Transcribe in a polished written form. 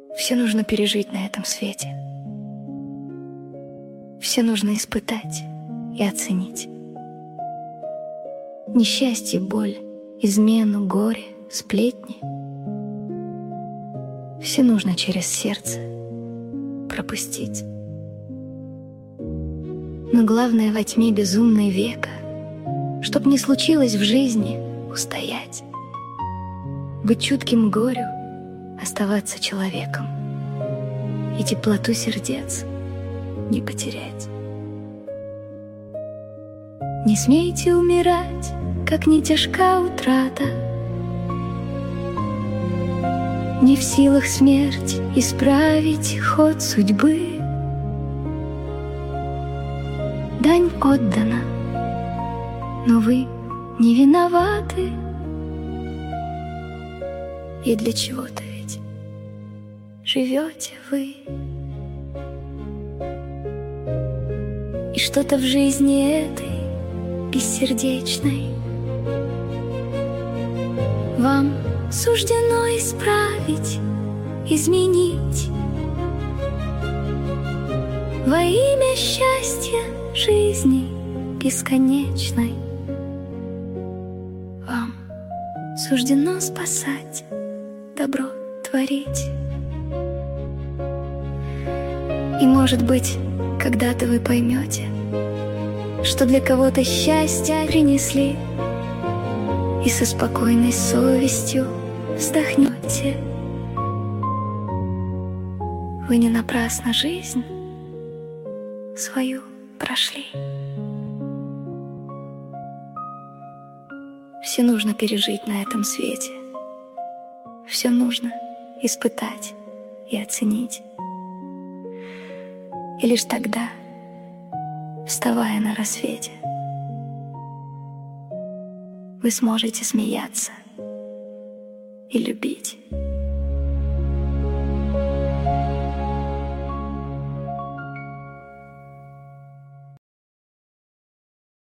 Все нужно пережить на этом свете. Все нужно испытать и оценить. Несчастье, боль, измену, горе, сплетни. Все нужно через сердце пропустить. Но главное во тьме безумной века, чтоб не случилось в жизни, устоять, быть чутким к горю, оставаться человеком и теплоту сердец не потерять. Не смейте умирать, как не тяжка утрата. Не в силах смерть исправить ход судьбы. Дань отдана, но вы не виноваты. И для чего-то ведь живете вы. И что-то в жизни этой бессердечной вам суждено исправить, изменить во имя счастья жизни бесконечной. Вам суждено спасать, добро творить. И, может быть, когда-то вы поймете, что для кого-то счастье принесли, и со спокойной совестью вздохнете. Вы не напрасно жизнь свою прошли. Все нужно пережить на этом свете. Все нужно испытать и оценить. И лишь тогда, вставая на рассвете, вы сможете смеяться и любить.